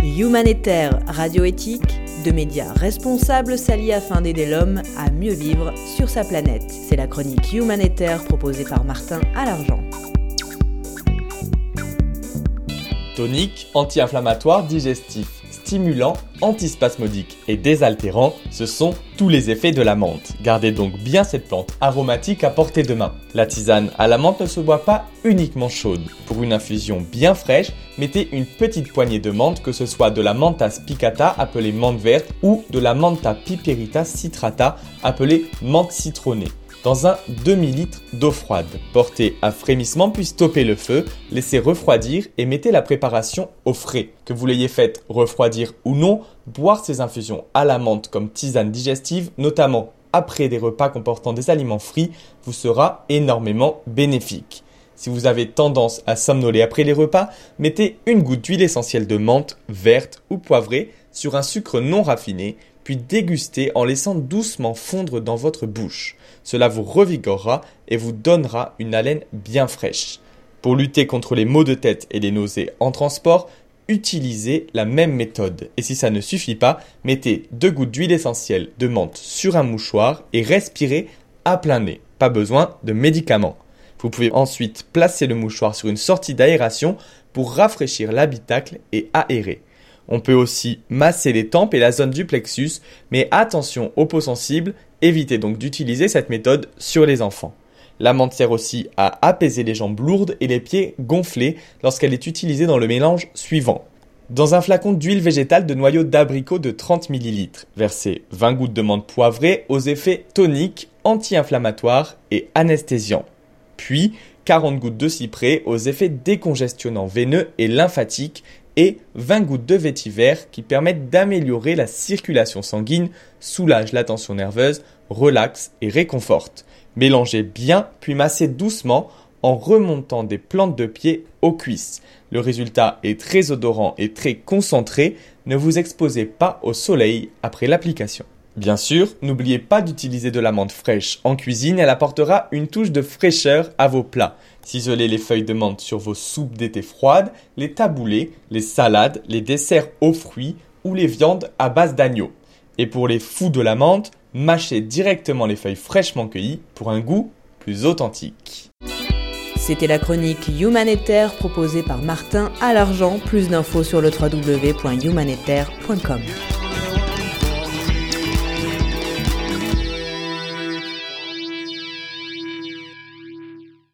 Humanitaire Radio-Éthique, de médias responsables s'allient afin d'aider l'homme à mieux vivre sur sa planète. C'est la chronique Humanitaire proposée par Martin Alargent. Tonique, anti-inflammatoire, digestif, stimulant, antispasmodique et désaltérant, ce sont tous les effets de la menthe. Gardez donc bien cette plante aromatique à portée de main. La tisane à la menthe ne se boit pas uniquement chaude. Pour une infusion bien fraîche, mettez une petite poignée de menthe, que ce soit de la Mentha spicata appelée menthe verte ou de la Mentha piperita citrata appelée menthe citronnée, dans un demi-litre d'eau froide. Portez à frémissement puis stoppez le feu, laissez refroidir et mettez la préparation au frais. Que vous l'ayez faite refroidir ou non, boire ces infusions à la menthe comme tisane digestive, notamment après des repas comportant des aliments frits, vous sera énormément bénéfique. Si vous avez tendance à somnoler après les repas, mettez une goutte d'huile essentielle de menthe verte ou poivrée sur un sucre non raffiné, puis dégustez en laissant doucement fondre dans votre bouche. Cela vous revigorera et vous donnera une haleine bien fraîche. Pour lutter contre les maux de tête et les nausées en transport, utilisez la même méthode. Et si ça ne suffit pas, mettez 2 gouttes d'huile essentielle de menthe sur un mouchoir et respirez à plein nez. Pas besoin de médicaments. Vous pouvez ensuite placer le mouchoir sur une sortie d'aération pour rafraîchir l'habitacle et aérer. On peut aussi masser les tempes et la zone du plexus, mais attention aux peaux sensibles, évitez donc d'utiliser cette méthode sur les enfants. La menthe sert aussi à apaiser les jambes lourdes et les pieds gonflés lorsqu'elle est utilisée dans le mélange suivant. Dans un flacon d'huile végétale de noyau d'abricot de 30 ml, versez 20 gouttes de menthe poivrée aux effets toniques, anti-inflammatoires et anesthésiants. Puis 40 gouttes de cyprès aux effets décongestionnants veineux et lymphatiques et 20 gouttes de vétiver qui permettent d'améliorer la circulation sanguine, soulagent la tension nerveuse, relaxent et réconfortent. Mélangez bien puis massez doucement en remontant des plantes de pied aux cuisses. Le résultat est très odorant et très concentré. Ne vous exposez pas au soleil après l'application. Bien sûr, n'oubliez pas d'utiliser de la menthe fraîche en cuisine, elle apportera une touche de fraîcheur à vos plats. Ciselez les feuilles de menthe sur vos soupes d'été froides, les taboulés, les salades, les desserts aux fruits ou les viandes à base d'agneau. Et pour les fous de la menthe, mâchez directement les feuilles fraîchement cueillies pour un goût plus authentique. C'était la chronique Humanitaire proposée par Martin Alargent. Plus d'infos sur le www.humanitaire.com.